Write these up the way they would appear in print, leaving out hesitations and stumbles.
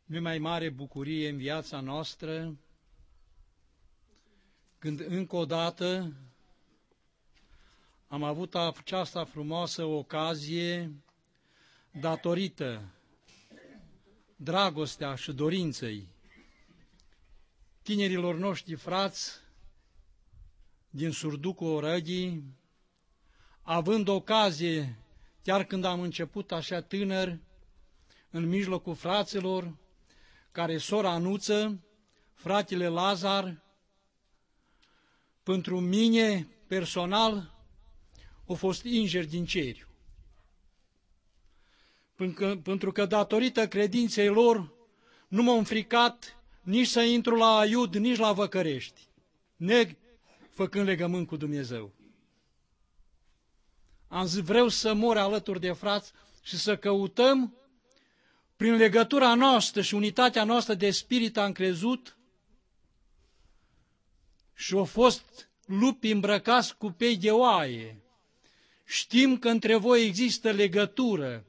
Nu-i mai mare bucurie în viața noastră când încă o dată am avut această frumoasă ocazie datorită dragostea și dorinței tinerilor noștri frați din Surducul Orăghii, având ocazie, chiar când am început așa tânăr, în mijlocul fraților, care sora Anuță, fratele Lazar, pentru mine personal, au fost îngeri din ceriu. Pentru că datorită credinței lor nu m-am fricat nici să intru la Aiud, nici la Văcărești, făcând legământ cu Dumnezeu. Am zis, vreau să mor alături de frați și să căutăm, prin legătura noastră și unitatea noastră de spirit am crezut și au fost lupi îmbrăcați cu pei de oaie. Știm că între voi există legătură.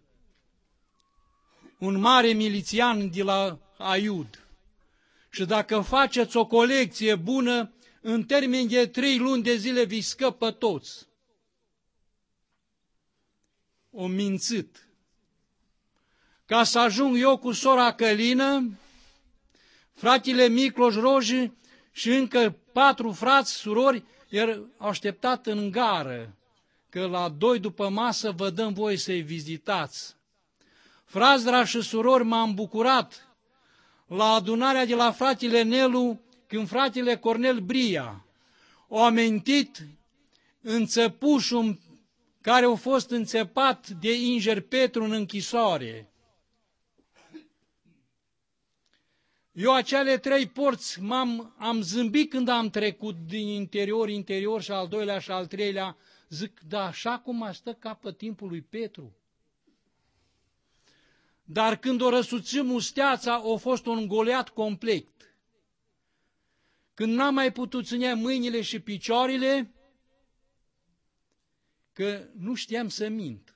Un mare milițian de la Aiud. Și dacă faceți o colecție bună, în termen de 3 luni de zile vi scăpă toți. O mințit. Ca să ajung eu cu sora Călină, fratele Micloș Roji și încă 4 frați, surori, i-au așteptat în gară, că la 2 după masă vă dăm voie să-i vizitați. Frați dragi și surori, m-am bucurat la adunarea de la fratele Nelu, când fratele Cornel Bria a amintit înțepușul care a fost înțepat de înger Petru în închisoare. Eu acele 3 porți am zâmbit când am trecut din interior și al doilea și al treilea, zic, da, așa cum a stă capă timpul lui Petru. Dar când o răsuțit musteața, a fost un goleat complet. Când n-am mai putut ține mâinile și picioarele, că nu știam să mint.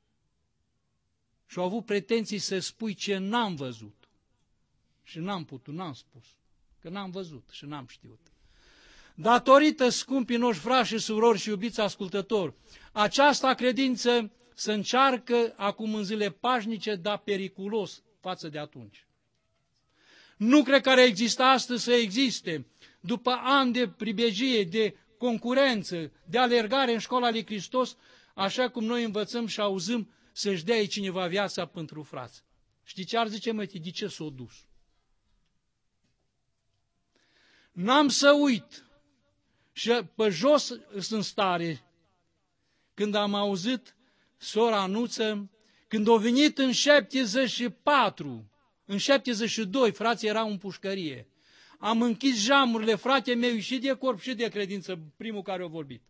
Și au avut pretenții să spui ce n-am văzut. Și n-am putut, n-am spus, că n-am văzut și n-am știut. Datorită, scumpii noștri frați și surori și iubiți ascultători, această credință se încearcă acum în zile pașnice, dar periculos față de atunci. Nu cred că ar exista astăzi să existe, după ani de pribejie, de concurență, de alergare în școala lui Hristos, așa cum noi învățăm și auzim, să-și dea cineva viața pentru frați. Știi ce ar zice, măi, de ce s-o dus? N-am să uit și pe jos sunt stare când am auzit sora Anuță, când a venit în 74, în 72, frații erau în pușcărie. Am închis geamurile, frate meu, și de corp și de credință, primul care a vorbit.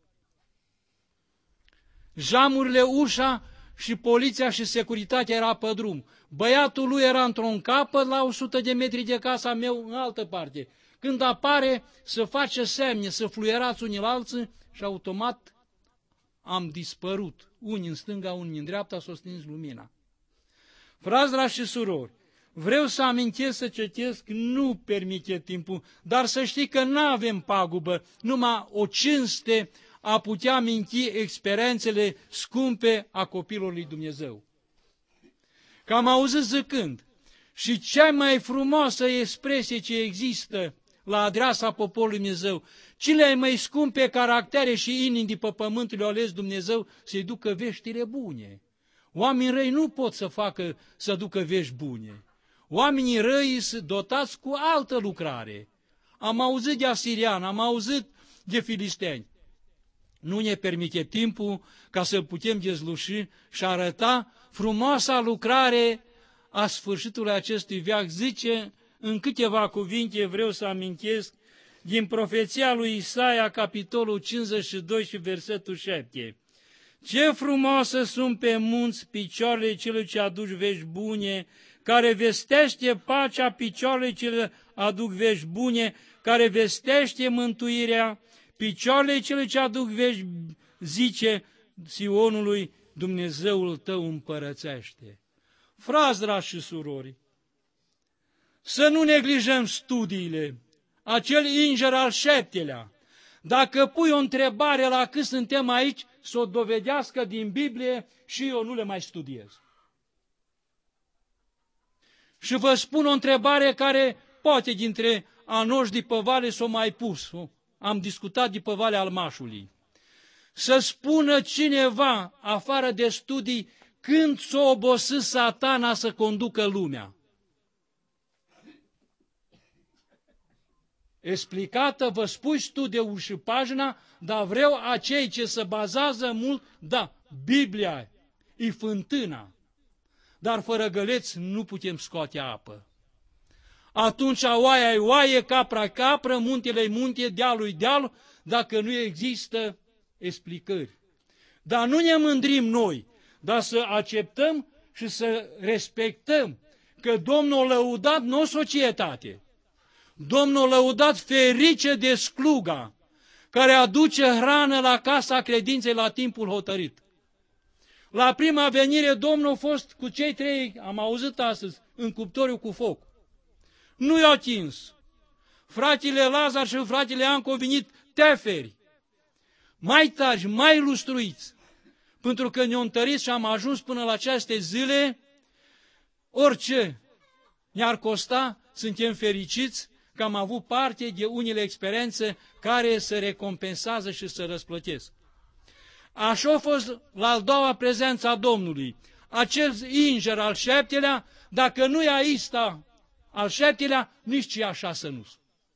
Geamurile, ușa și poliția și securitatea era pe drum. Băiatul lui era într-un capăt, la 100 de metri de casa meu, în altă parte. Când apare, să face semne, să fluierați unii la alții și automat am dispărut. Unii în stânga, unii în dreapta, s-o stins lumina. Frați dragi și surori, vreau să amintesc, să citesc, nu permite timpul, dar să știi că nu avem pagubă, numai o cinste a putea aminti experiențele scumpe a copilului lui Dumnezeu. Că am auzit zicând, și cea mai frumoasă expresie ce există la adresa poporului Dumnezeu, cele mai scumpe caractere și inimi de pe pământ le-a ales Dumnezeu să-i ducă veștile bune. Oamenii răi nu pot să ducă vești bune. Oamenii răi sunt dotați cu altă lucrare. Am auzit de asirian, am auzit de filisteni. Nu ne permite timpul ca să putem dezluși și arăta frumoasa lucrare a sfârșitului acestui veac. Zice, în câteva cuvinte vreau să amintesc din profeția lui Isaia, capitolul 52 și versetul 7. Ce frumoase sunt pe munți picioarele celui ce aduc vești bune, care vestește pacea picioarele ce aduc vești bune, care vestește mântuirea, picioarele celui ce aduc vești, zice Sionului, Dumnezeul tău împărățește. Frați dragi și surori, să nu neglijăm studiile. Acel înger al 7-lea, dacă pui o întrebare la cât suntem aici, să o dovedească din Biblie și eu nu le mai studiez. Și vă spun o întrebare care poate dintre a noștri pe vale s-o mai pus. Am discutat de pe Valea Almașului. Să spună cineva, afară de studii, când s-a obosit Satana să conducă lumea. Explicată, vă spui studiul și pagina, dar vreau acei ce se bazează mult, da, Biblia e fântâna, dar fără găleți nu putem scoate apă. Atunci oaia e oaie, capra capră, muntele-i munte, dealul-i deal, dacă nu există explicări. Dar nu ne mândrim noi, dar să acceptăm și să respectăm că Domnul a lăudat nu o societate, Domnul a lăudat ferice de sluga, care aduce hrană la casa credinței la timpul hotărât. La prima venire Domnul a fost cu cei 3, am auzit astăzi, în cuptoriu cu foc. Nu i-a atins. Fratele Lazar și fratele Anco au venit teferi, mai tari, mai lustruiți, pentru că ne-au întărit și am ajuns până la aceste zile, orice ne-ar costa, suntem fericiți că am avut parte de unele experiențe care se recompensează și se răsplătesc. Așa a fost la al doua prezență a Domnului. Acel înger al 7-lea, dacă nu e aici al 7-lea, nici e așa să nu.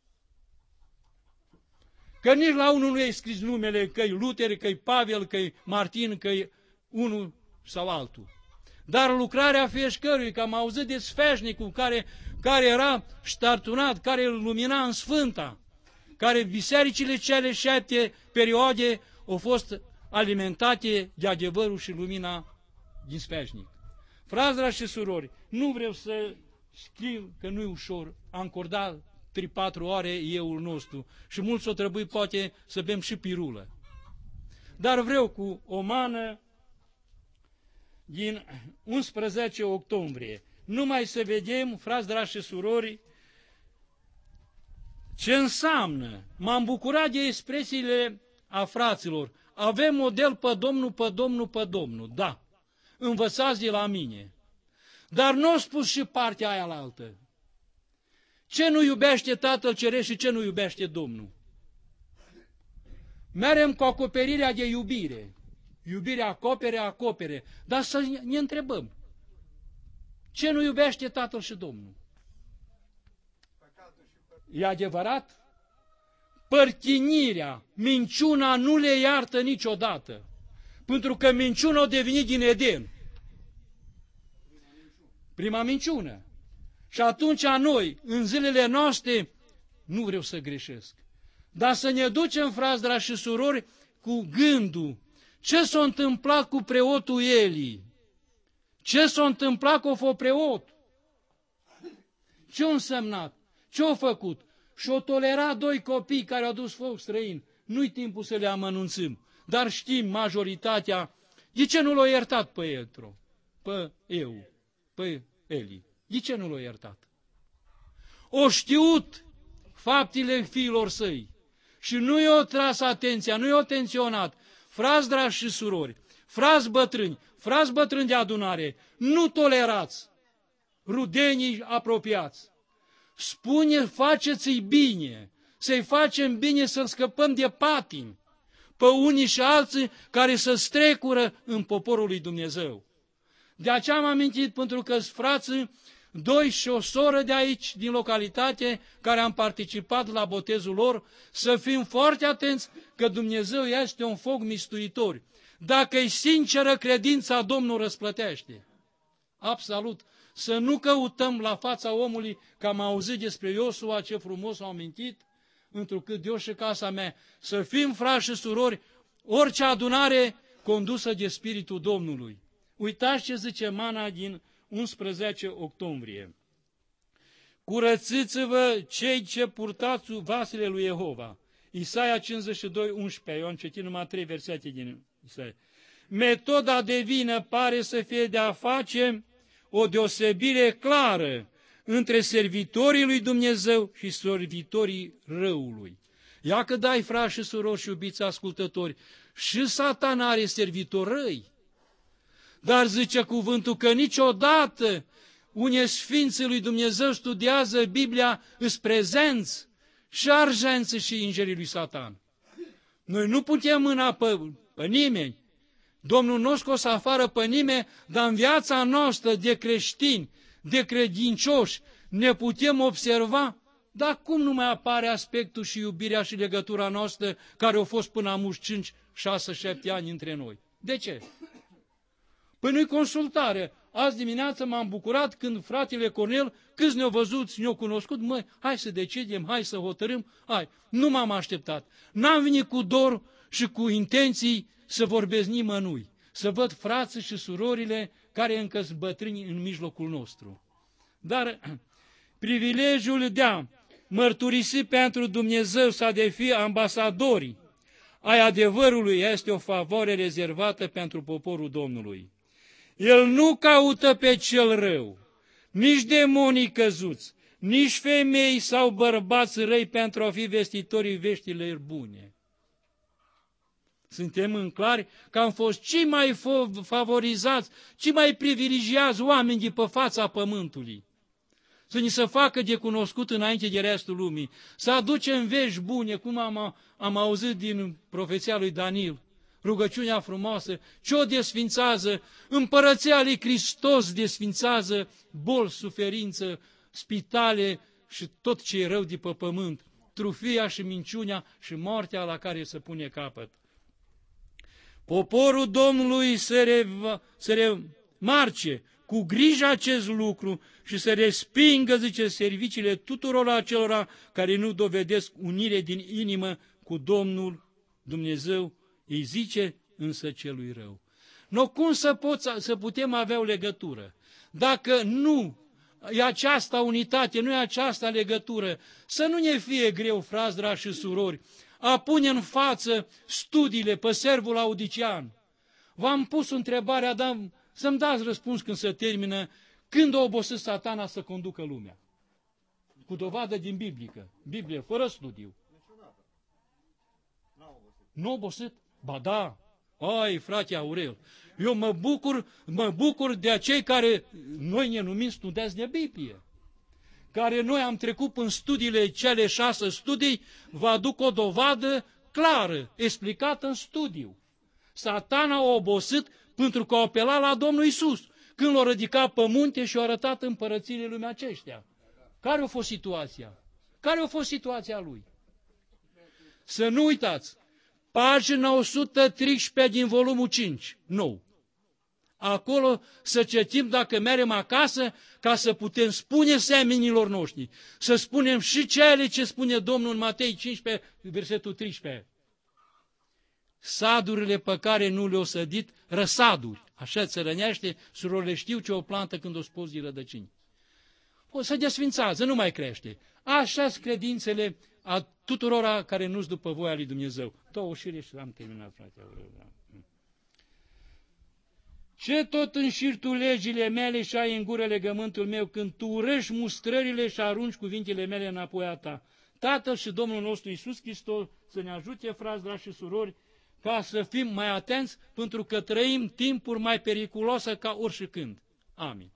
Că nici la unul nu e scris numele că e Luther, că e Pavel, că e Martin, că e unul sau altul. Dar lucrarea fiecărui, că am auzit de sfeșnicul care era ștartunat, care îl lumina în Sfânta, care bisericile cele 7 perioade au fost alimentate de adevărul și lumina din sfeșnic. Frați și surori, nu vreau să scriu că nu e ușor, am încordat 3-4 ore euul nostru și mulți o trebuie poate să bem și pirulă. Dar vreau cu o mană din 11 octombrie, numai să vedem, frați dragi și surori, ce înseamnă. M-am bucurat de expresiile a fraților. Avem model pe Domnul, pe Domnul, pe Domnul. Da, învățați de la mine. Dar nu au spus și partea aia la altă. Ce nu iubește Tatăl Ceresc și ce nu iubește Domnul? Merem cu acoperirea de iubire. Iubirea acopere. Dar să ne întrebăm. Ce nu iubește Tatăl și Domnul? E adevărat? Părtinirea, minciuna nu le iartă niciodată. Pentru că minciuna a devenit din Eden. Prima minciună. Și atunci noi, în zilele noastre, nu vreau să greșesc, dar să ne ducem, frați dragi și surori, cu gândul. Ce s-a întâmplat cu preotul Eli? Ce s-a întâmplat cu preot? Ce a însemnat? Ce a făcut? Și-o tolera 2 copii care au dus foc străin. Nu-i timpul să le amănunțăm, dar știm majoritatea. De ce nu l-a iertat pe Ietro? Pe Eli? De ce nu l-a iertat? O știut faptele fiilor săi și nu i-a tras atenția, nu i-a atenționat. Frați dragi și surori, frați bătrâni de adunare, nu tolerați rudenii apropiați. Spune, faceți-i bine, să-i facem bine, să scăpăm de patimi pe unii și alții care să strecură în poporul lui Dumnezeu. De aceea am amintit, pentru că frații 2 și o soră de aici, din localitate, care am participat la botezul lor, să fim foarte atenți că Dumnezeu este un foc mistuitor. Dacă e sinceră credința, Domnul răsplătește. Absolut. Să nu căutăm la fața omului, că am auzit despre Iosua, ce frumos au amintit, întrucât Dios și casa mea. Să fim, frați și surori, orice adunare condusă de Spiritul Domnului. Uitați ce zice mana din 11 octombrie. Curățiți-vă cei ce purtați vasele lui Jehova. Isaia 52, 11. Eu am citit numai 3 versete din Isaia. Metoda de vină pare să fie de a face o deosebire clară între servitorii lui Dumnezeu și servitorii răului. Ia că dai, frați și surori și iubiți ascultători, și Satana are servitori răi. Dar zice cuvântul că niciodată unii sfinții lui Dumnezeu studiază Biblia îs prezenți și argenți și îngerii lui Satan. Noi nu putem mâna pe nimeni. Domnul nu scos afară pe nimeni, dar în viața noastră de creștini, de credincioși, ne putem observa, dar cum nu mai apare aspectul și iubirea și legătura noastră care au fost până acum 5, 6, 7 ani între noi? De ce? Păi nu-i consultare. Azi dimineață m-am bucurat când fratele Cornel, câți ne-au văzut, ne-au cunoscut, măi, hai să decidem, hai să hotărâm, hai. Nu m-am așteptat. N-am venit cu dor și cu intenții să vorbesc nimănui, să văd frații și surorile care încă-s bătrâni în mijlocul nostru. Dar privilegiul de a mărturisi pentru Dumnezeu sau de fi ambasadorii ai adevărului este o favoare rezervată pentru poporul Domnului. El nu caută pe cel rău, nici demonii căzuți, nici femei sau bărbați răi pentru a fi vestitorii veștilor bune. Suntem în clari că am fost cei mai favorizați, cei mai privilegiați oameni de pe fața pământului. Să ni se facă de cunoscut înainte de restul lumii, să aducem vești bune, cum am auzit din profeția lui Daniel, rugăciunea frumoasă, ce o desfințează, împărăția lui Hristos desfințează boli, suferință, spitale și tot ce e rău de pe pământ, trufia și minciunea și moartea la care se pune capăt. Poporul Domnului se remarce cu grijă acest lucru și să respingă, zice, serviciile tuturor acelora care nu dovedesc unire din inimă cu Domnul Dumnezeu, îi zice însă celui rău. Nu cum să putem avea o legătură? Dacă nu e această unitate, nu e această legătură, să nu ne fie greu, frați, dragi și surori, a pune în față studiile pe servul laodicean. V-am pus întrebarea, dar să-mi dați răspuns când se termină, când a obosit Satana să conducă lumea. Cu dovadă din Biblie, fără studiu. Nu a obosit? Ba da. Ai, frate Aurel, eu mă bucur de acei care noi ne numim studenți de Biblie, care noi am trecut în studiile, cele 6 studii, vă aduc o dovadă clară, explicată în studiu. Satana a obosit pentru că a apelat la Domnul Iisus, când l-a ridicat pe munte și a arătat împărățiile lumii aceștia. Care a fost situația? Care a fost situația lui? Să nu uitați, pagina 113 din volumul 5, nou. Acolo să citim dacă mergem acasă ca să putem spune semenilor noștri. Să spunem și cele ce spune Domnul în Matei 15, versetul 13. Sadurile pe care nu le-o sădit, răsaduri. Așa țărănește, surorile știu ce o plantă când o spozi din rădăcini. O să desfințează, nu mai crește. Așa-s credințele a tuturora care nu-s după voia lui Dumnezeu. 2 șire și am terminat, frate. Ce tot înșiri tu legile mele și ai în gură legământul meu când tu urăști mustrările și arunci cuvintele mele înapoi a ta? Tatăl și Domnul nostru Iisus Hristos să ne ajute, frați, dragi și surori, ca să fim mai atenți, pentru că trăim timpuri mai periculoase ca oricând. Amin.